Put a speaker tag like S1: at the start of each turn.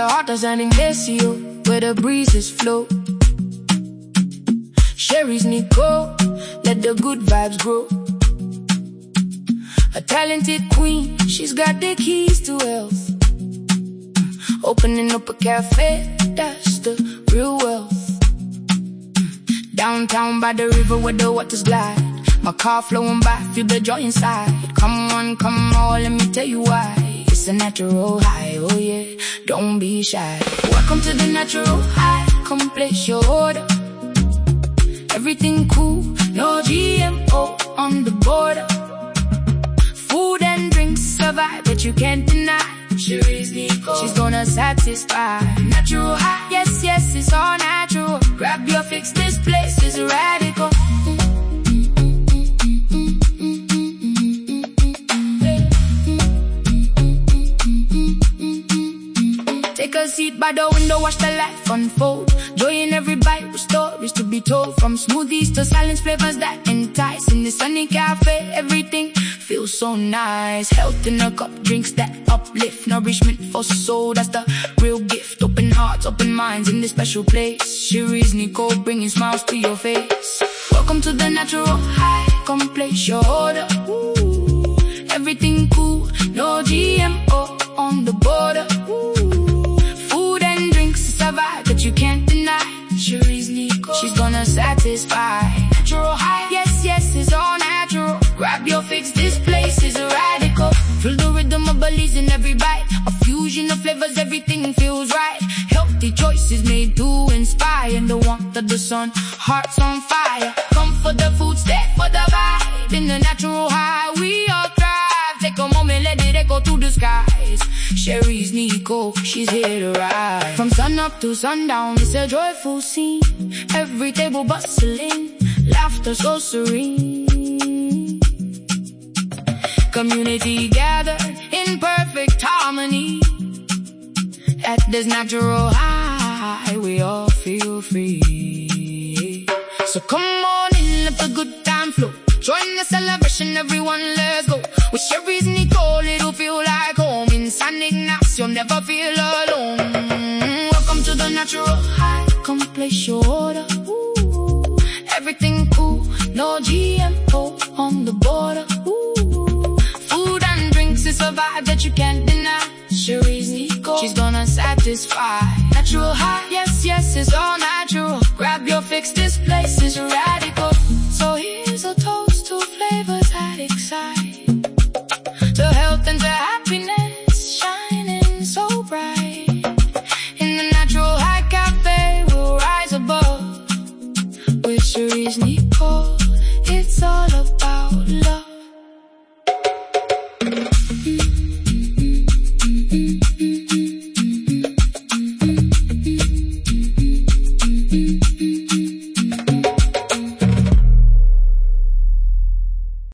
S1: the heart of San Ignacio, where the breezes flow. Sherry's Nicole, let the good vibes grow. A talented queen, she's got the keys to wealth. Opening up a cafe, that's the real wealth. Downtown by the river where the waters glide, my car flowing by, feel the joy inside. Come on, let me tell you why. It's a natural high, oh yeah, don't be shy. Welcome to the natural high, come place your order. Everything cool, no GMO on the border. Food and drinks, a vibe that you can't deny. Sherry's Nicole, she's gonna satisfy. Natural high, yes, yes, it's all natural. Grab your fix, this place is radical. Take a seat by the window, watch the life unfold. Joy in every bite with stories to be told. From smoothies to silence flavors that entice. In the sunny cafe, everything feels so nice. Health in a cup, drinks that uplift. Nourishment for soul, that's the real gift. Open hearts, open minds in this special place. Sherry's Nicole, bringing smiles to your face. Welcome to the natural high, come place your order. Ooh, everything cool, no GMO on the border. Food and drinks, it's a vibe that you can't deny. Sherry's Nicole, she's gonna satisfy. Natural high, yes, yes, it's all natural. Grab your fix, this place is radical. Feel the rhythm of Belize in every bite. A fusion of flavors, everything feels right. Healthy choices made to inspire. In the warmth of the sun, hearts on fire. Come for the food, stay for the vibe. In the natural high, we all thrive. Take a moment, let it echo through the skies. Sherry's Nicole, she's here to ride. From sun up to sundown, it's a joyful scene. Every table bustling, laughter so serene. Community gathered in perfect harmony. At this natural high, we all feel free. So come on in, let the good time flow. Join the celebration, everyone, let's go. With Sherry's Nicole, it'll feel like home. In San Ignacio, you'll never feel alone. Welcome to the natural high, come place your order. Ooh, everything cool, no GMO on the border. Ooh, food and drinks, it's a vibe that you can't deny. Sherry's Nicole, she's gonna satisfy. Natural high, yes, yes, it's all natural. Grab your fix, this place is radical.